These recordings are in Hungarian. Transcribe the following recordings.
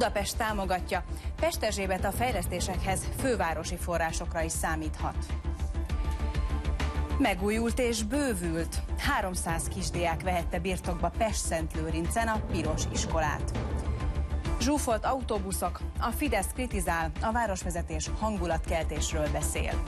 Budapest támogatja, Pesterzsébet a fejlesztésekhez fővárosi forrásokra is számíthat. Megújult és bővült. 300 kisdiák vehette birtokba Pestszentlőrincen a Piros iskolát. Zsúfolt autóbuszok, a Fidesz kritizál, a városvezetés hangulatkeltésről beszél.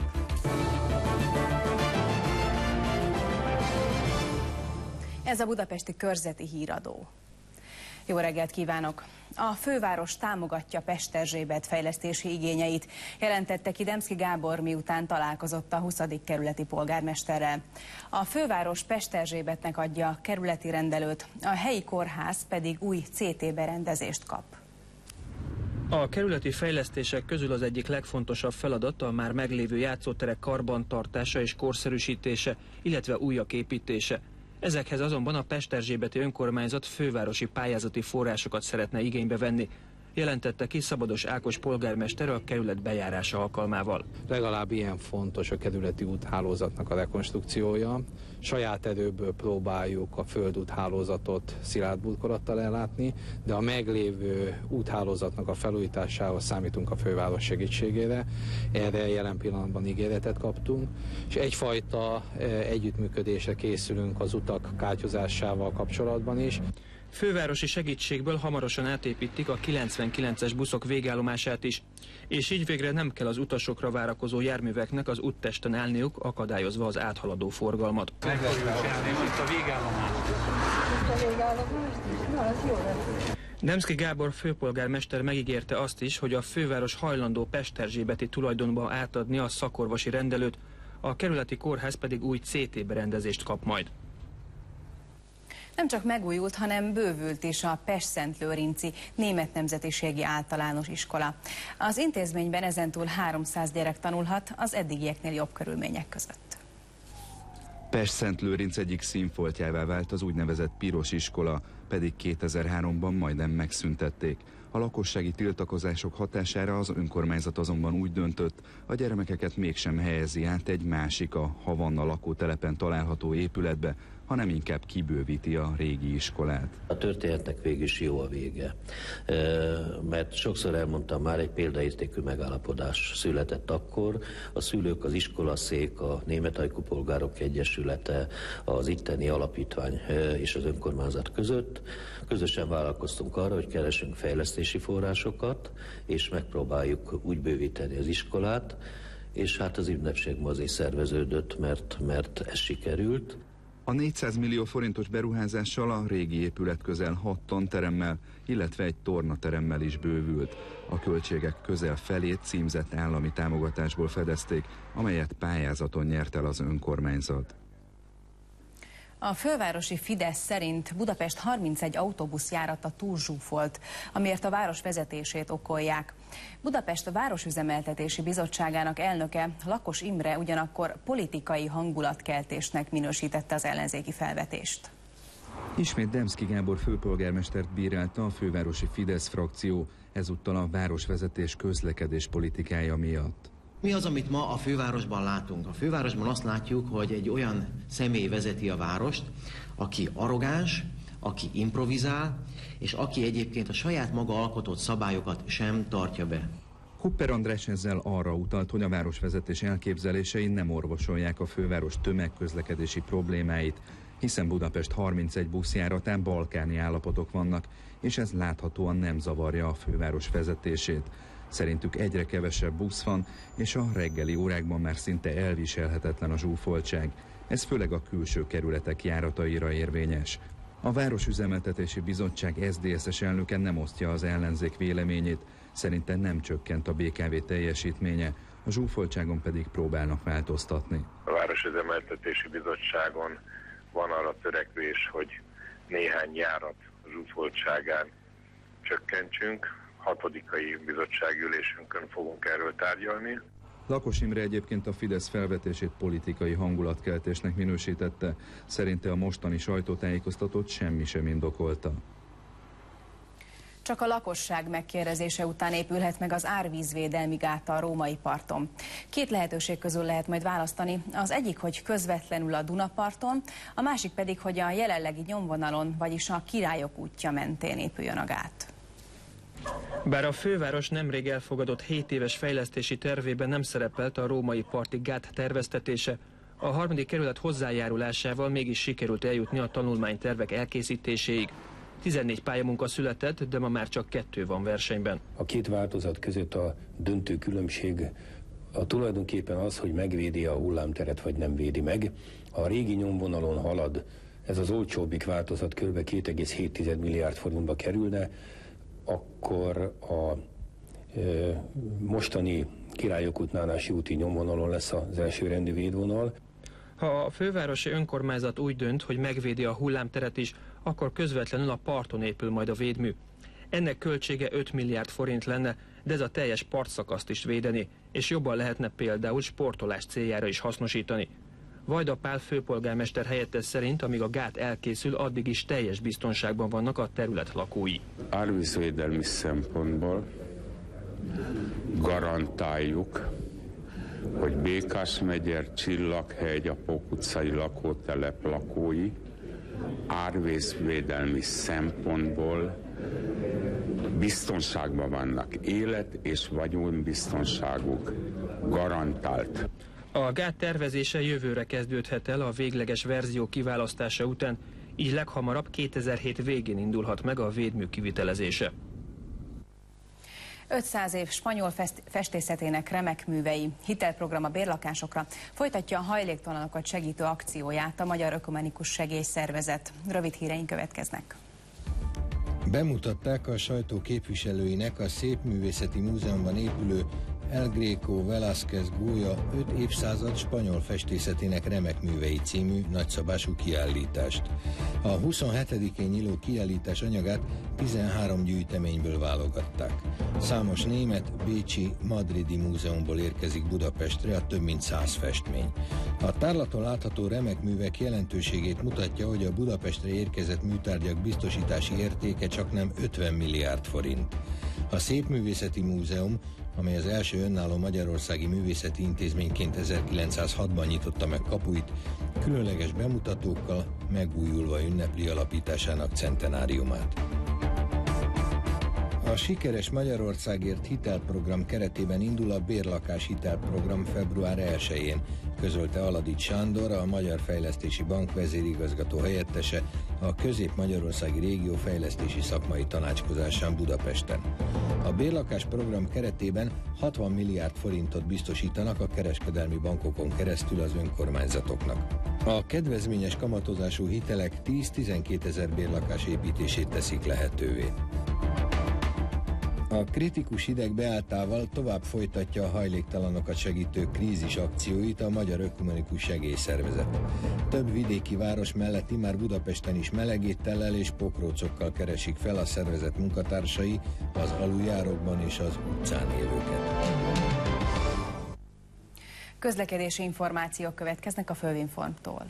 Ez a budapesti körzeti híradó. Jó reggelt kívánok! A főváros támogatja Pesterzsébet fejlesztési igényeit, jelentette ki Demszky Gábor, miután találkozott a 20. kerületi polgármesterrel. A főváros Pesterzsébetnek adja a kerületi rendelőt, a helyi kórház pedig új CT berendezést kap. A kerületi fejlesztések közül az egyik legfontosabb feladat a már meglévő játszóterek karbantartása és korszerűsítése, illetve újak építése. Ezekhez azonban a Pesterzsébeti önkormányzat fővárosi pályázati forrásokat szeretne igénybe venni, jelentette ki Szabados Ákos polgármester a kerület bejárása alkalmával. Legalább ilyen fontos a kerületi úthálózatnak a rekonstrukciója. Saját erőből próbáljuk a földúthálózatot szilárd burkolattal ellátni, de a meglévő úthálózatnak a felújításához számítunk a főváros segítségére. Erre jelen pillanatban ígéretet kaptunk, és egyfajta együttműködésre készülünk az utak kártyozásával kapcsolatban is. Fővárosi segítségből hamarosan átépítik a 99-es buszok végállomását is, és így végre nem kell az utasokra várakozó járműveknek az úttesten állniuk, akadályozva az áthaladó forgalmat. Meg lehet csinálni itt a végállomás. Demszky Gábor főpolgármester megígérte azt is, hogy a főváros hajlandó pesterzsébeti tulajdonba átadni a szakorvosi rendelőt, a kerületi kórház pedig új CT berendezést kap majd. Nem csak megújult, hanem bővült is a Pestszentlőrinci Német Nemzetiségi Általános Iskola. Az intézményben ezentúl 300 gyerek tanulhat az eddigieknél jobb körülmények között. Pestszentlőrinc egyik színfoltjává vált az úgynevezett Piros iskola, pedig 2003-ban majdnem megszüntették. A lakossági tiltakozások hatására az önkormányzat azonban úgy döntött, a gyermekeket mégsem helyezi át egy másik, a Havanna lakótelepen található épületbe, hanem inkább kibővíti a régi iskolát. A történetnek végül is jó a vége, mert sokszor elmondtam már, egy példaértékű megállapodás született akkor. A szülők, az iskolaszék, a Német Ajkú Polgárok Egyesülete, az itteni alapítvány és az önkormányzat között közösen vállalkoztunk arra, hogy keresünk fejlesztési forrásokat, és megpróbáljuk úgy bővíteni az iskolát, és hát az ünnepség ma azért szerveződött, mert ez sikerült. A 400 millió forintos beruházással a régi épület közel 6 tanteremmel, illetve egy tornateremmel is bővült. A költségek közel felét címzett állami támogatásból fedezték, amelyet pályázaton nyert el az önkormányzat. A fővárosi Fidesz szerint Budapest 31 autóbuszjárata túlzsúfolt, amiért a város vezetését okolják. Budapest Városüzemeltetési Bizottságának elnöke, Lakos Imre ugyanakkor politikai hangulatkeltésnek minősítette az ellenzéki felvetést. Ismét Demszky Gábor főpolgármestert bírálta a fővárosi Fidesz frakció, ezúttal a városvezetés közlekedés politikája miatt. Mi az, amit ma a fővárosban látunk? A fővárosban azt látjuk, hogy egy olyan személy vezeti a várost, aki arrogáns, aki improvizál, és aki egyébként a saját maga alkotott szabályokat sem tartja be. Hupper András ezzel arra utalt, hogy a városvezetés elképzelései nem orvosolják a főváros tömegközlekedési problémáit, hiszen Budapest 31 buszjáratán balkáni állapotok vannak, és ez láthatóan nem zavarja a főváros vezetését. Szerintük egyre kevesebb busz van, és a reggeli órákban már szinte elviselhetetlen a zsúfoltság. Ez főleg a külső kerületek járataira érvényes. A Városüzemeltetési Bizottság SZDSZ-es elnöke nem osztja az ellenzék véleményét, szerinte nem csökkent a BKV teljesítménye, a zsúfoltságon pedig próbálnak változtatni. A Városüzemeltetési Bizottságon van arra törekvés, hogy néhány járat zsúfoltságán csökkentsünk. 6. bizottsági ülésünkön fogunk erről tárgyalni. Lakos Imre egyébként a Fidesz felvetését politikai hangulatkeltésnek minősítette, szerinte a mostani sajtótájékoztatót semmi sem indokolta. Csak a lakosság megkérdezése után épülhet meg az árvízvédelmi gát a római parton. 2 lehetőség közül lehet majd választani. Az egyik, hogy közvetlenül a Dunaparton, a másik pedig, hogy a jelenlegi nyomvonalon, vagyis a Királyok útja mentén épüljön a gát. Bár a főváros nemrég elfogadott 7 éves fejlesztési tervében nem szerepelt a római parti gát terveztetése, a 3. kerület hozzájárulásával mégis sikerült eljutni a tanulmánytervek elkészítéséig. 14 pályamunka született, de ma már csak 2 van versenyben. A két változat között a döntő különbség tulajdonképpen az, hogy megvédi a hullámteret, vagy nem védi meg. A régi nyomvonalon halad, ez az olcsóbbik változat kb. 2,7 milliárd forintba kerülne, akkor a mostani Királyok útnálási úti nyomvonalon lesz az elsőrendű védvonal. Ha a fővárosi önkormányzat úgy dönt, hogy megvédi a hullámteret is, akkor közvetlenül a parton épül majd a védmű. Ennek költsége 5 milliárd forint lenne, de ez a teljes partszakaszt is védeni, és jobban lehetne például sportolás céljára is hasznosítani. Vajda Pál főpolgármester helyettes szerint, amíg a gát elkészül, addig is teljes biztonságban vannak a terület lakói. Árvízvédelmi szempontból garantáljuk, hogy Békás-megyer, Csillaghegy, a Pók utcai lakótelep lakói árvízvédelmi szempontból biztonságban vannak. Élet és vagyonbiztonságuk garantált. A gát tervezése jövőre kezdődhet el a végleges verzió kiválasztása után, így leghamarabb 2007 végén indulhat meg a védmű kivitelezése. 500 év spanyol festészetének remek művei, hitelprogram a bérlakásokra folytatja a hajléktalanokat segítő akcióját a Magyar Ökumenikus Segélyszervezet. Rövid híreink következnek. Bemutatták a sajtó képviselőinek a Szépművészeti Múzeumban épülő El Greco Velázquez Goya 5 évszázad spanyol festészetének remek művei című nagyszabású kiállítást. A 27-én nyíló kiállítás anyagát 13 gyűjteményből válogatták. Számos német, bécsi, madridi múzeumból érkezik Budapestre a több mint 100 festmény. A tárlaton látható remek művek jelentőségét mutatja, hogy a Budapestre érkezett műtárgyak biztosítási értéke csaknem 50 milliárd forint. A Szépművészeti Múzeum, amely az első önálló magyarországi művészeti intézményként 1906-ban nyitotta meg kapuit, különleges bemutatókkal megújulva ünnepli alapításának centenáriumát. A Sikeres Magyarországért hitelprogram keretében indul a bérlakás hitelprogram február 1-én, közölte Aladics Sándor, a Magyar Fejlesztési Bank vezérigazgató helyettese a Közép-Magyarországi Régió Fejlesztési Szakmai Tanácskozásán Budapesten. A bérlakás program keretében 60 milliárd forintot biztosítanak a kereskedelmi bankokon keresztül az önkormányzatoknak. A kedvezményes kamatozású hitelek 10-12 ezer bérlakás építését teszik lehetővé. A kritikus hideg beálltával tovább folytatja a hajléktalanokat segítő krízis akcióit a Magyar Ökumenikus Segélyszervezet. Több vidéki város mellett immár Budapesten is melegétellel és pokrócokkal keresik fel a szervezet munkatársai az aluljárókban és az utcán élőket. Közlekedési információk következnek a Fölvinformtól.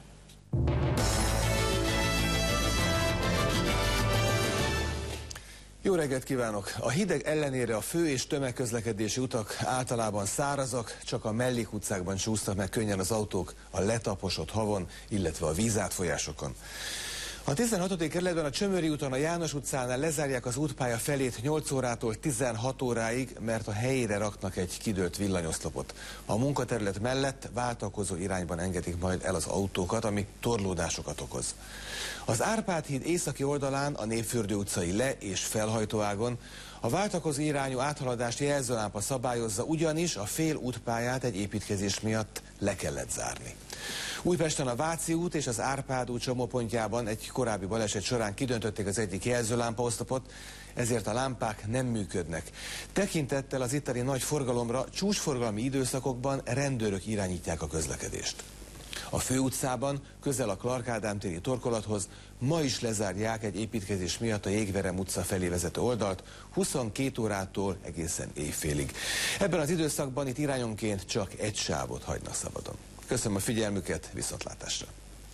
Jó reggelt kívánok! A hideg ellenére a fő- és tömegközlekedési utak általában szárazak, csak a mellékutcákban csúsznak meg könnyen az autók a letaposott havon, illetve a vízátfolyásokon. A 16. kerületben a Csömöri úton a János utcánál lezárják az útpálya felét 8 órától 16 óráig, mert a helyére raknak egy kidőlt villanyoszlopot. A munkaterület mellett váltakozó irányban engedik majd el az autókat, ami torlódásokat okoz. Az Árpád híd északi oldalán a Népfürdő utcai le- és felhajtóágon a váltakozó irányú áthaladást jelzőlámpa szabályozza, ugyanis a fél útpályát egy építkezés miatt le kellett zárni. Újpesten a Váci út és az Árpád út csomópontjában egy korábbi baleset során kidöntötték az egyik jelzőlámpaoszlopot, ezért a lámpák nem működnek. Tekintettel az itteni nagy forgalomra, csúcsforgalmi időszakokban rendőrök irányítják a közlekedést. A főutcában, közel a Clark Ádám téri torkolathoz ma is lezárják egy építkezés miatt a Jégverem utca felé vezető oldalt 22 órától egészen éjfélig. Ebben az időszakban itt irányonként csak egy sávot hagynak szabadon. Köszönöm a figyelmüket, viszontlátásra!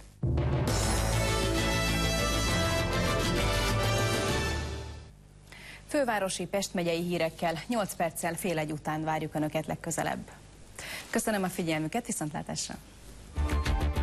Fővárosi Pest megyei hírekkel 8 perccel fél egy után várjuk Önöket legközelebb. Köszönöm a figyelmüket, viszontlátásra!